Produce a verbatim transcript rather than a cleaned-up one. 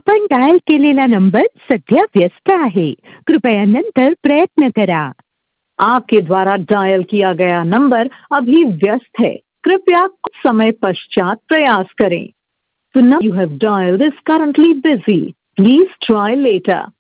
आपण डायल केलेला नंबर सध्या व्यस्त आहे. कृपया नंतर प्रयत्न करा. आपके द्वारा डायल किया गया नंबर अभी व्यस्त है. कृपया कुछ समय पश्चात प्रयास करें. The number you have dialed is currently busy. Please try later.